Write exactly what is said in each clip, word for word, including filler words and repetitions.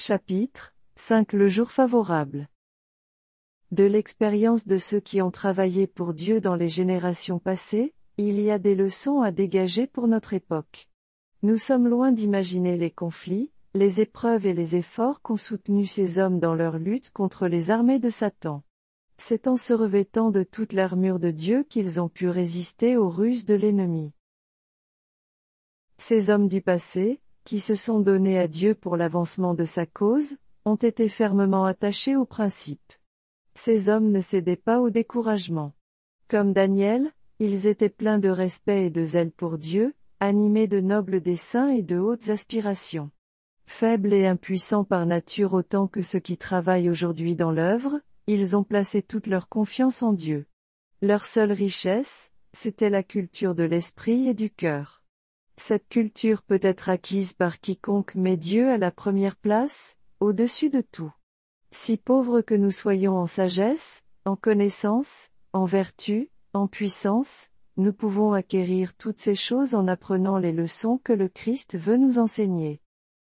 Chapitre cinq Le jour favorable. De l'expérience de ceux qui ont travaillé pour Dieu dans les générations passées, il y a des leçons à dégager pour notre époque. Nous sommes loin d'imaginer les conflits, les épreuves et les efforts qu'ont soutenus ces hommes dans leur lutte contre les armées de Satan. C'est en se revêtant de toute l'armure de Dieu qu'ils ont pu résister aux ruses de l'ennemi. Ces hommes du passé, qui se sont donnés à Dieu pour l'avancement de sa cause, ont été fermement attachés aux principes. Ces hommes ne cédaient pas au découragement. Comme Daniel, ils étaient pleins de respect et de zèle pour Dieu, animés de nobles desseins et de hautes aspirations. Faibles et impuissants par nature autant que ceux qui travaillent aujourd'hui dans l'œuvre, ils ont placé toute leur confiance en Dieu. Leur seule richesse, c'était la culture de l'esprit et du cœur. Cette culture peut être acquise par quiconque met Dieu à la première place, au-dessus de tout. Si pauvres que nous soyons en sagesse, en connaissance, en vertu, en puissance, nous pouvons acquérir toutes ces choses en apprenant les leçons que le Christ veut nous enseigner.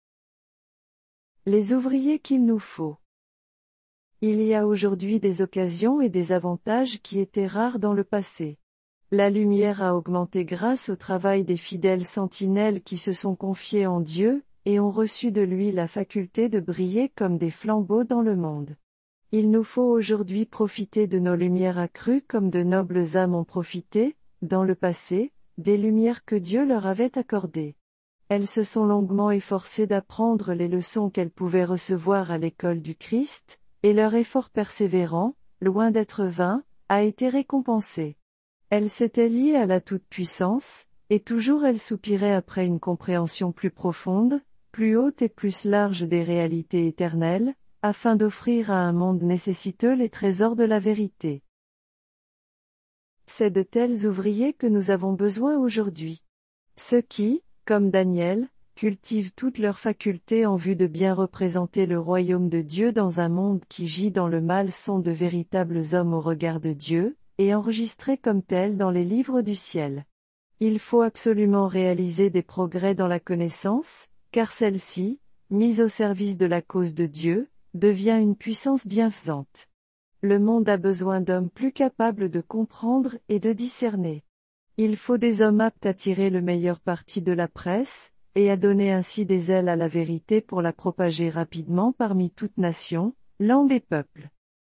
Les ouvriers qu'il nous faut. Il y a aujourd'hui des occasions et des avantages qui étaient rares dans le passé. La lumière a augmenté grâce au travail des fidèles sentinelles qui se sont confiés en Dieu, et ont reçu de lui la faculté de briller comme des flambeaux dans le monde. Il nous faut aujourd'hui profiter de nos lumières accrues comme de nobles âmes ont profité, dans le passé, des lumières que Dieu leur avait accordées. Elles se sont longuement efforcées d'apprendre les leçons qu'elles pouvaient recevoir à l'école du Christ, et leur effort persévérant, loin d'être vain, a été récompensé. Elles s'étaient liées à la toute-puissance, et toujours elles soupiraient après une compréhension plus profonde, plus haute et plus large des réalités éternelles, afin d'offrir à un monde nécessiteux les trésors de la vérité. C'est de tels ouvriers que nous avons besoin aujourd'hui. Ceux qui, comme Daniel, cultivent toutes leurs facultés en vue de bien représenter le royaume de Dieu dans un monde qui gît dans le mal sont de véritables hommes au regard de Dieu, et enregistrés comme tels dans les livres du ciel. Il faut absolument réaliser des progrès dans la connaissance, car celle-ci, mise au service de la cause de Dieu, devient une puissance bienfaisante. Le monde a besoin d'hommes plus capables de comprendre et de discerner. Il faut des hommes aptes à tirer le meilleur parti de la presse, et à donner ainsi des ailes à la vérité pour la propager rapidement parmi toute nation, langue et peuple.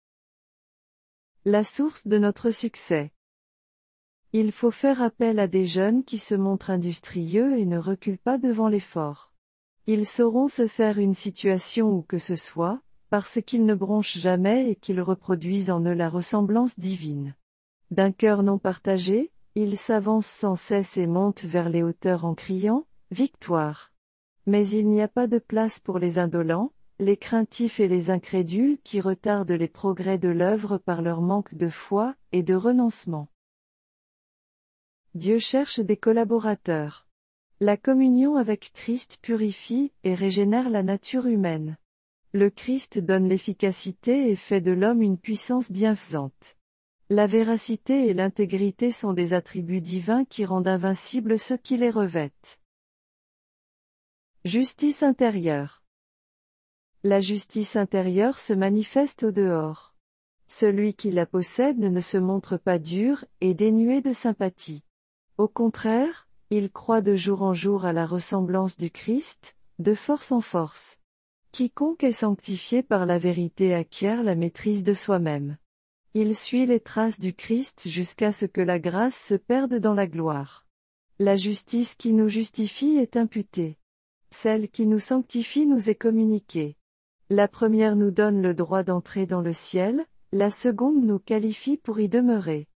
La source de notre succès. Il faut faire appel à des jeunes qui se montrent industrieux et ne reculent pas devant l'effort. Ils sauront se faire une situation où que ce soit, parce qu'ils ne bronchent jamais et qu'ils reproduisent en eux la ressemblance divine. D'un cœur non partagé, ils s'avancent sans cesse et montent vers les hauteurs en criant « Victoire !» Mais il n'y a pas de place pour les indolents, les craintifs et les incrédules qui retardent les progrès de l'œuvre par leur manque de foi et de renoncement. Dieu cherche des collaborateurs. La communion avec Christ purifie et régénère la nature humaine. Le Christ donne l'efficacité et fait de l'homme une puissance bienfaisante. La véracité et l'intégrité sont des attributs divins qui rendent invincibles ceux qui les revêtent. Justice intérieure. La justice intérieure se manifeste au dehors. Celui qui la possède ne se montre pas dur et dénué de sympathie. Au contraire, il croît de jour en jour à la ressemblance du Christ, de force en force. Quiconque est sanctifié par la vérité acquiert la maîtrise de soi-même. Il suit les traces du Christ jusqu'à ce que la grâce se perde dans la gloire. La justice qui nous justifie est imputée. Celle qui nous sanctifie nous est communiquée. La première nous donne le droit d'entrer dans le ciel, la seconde nous qualifie pour y demeurer.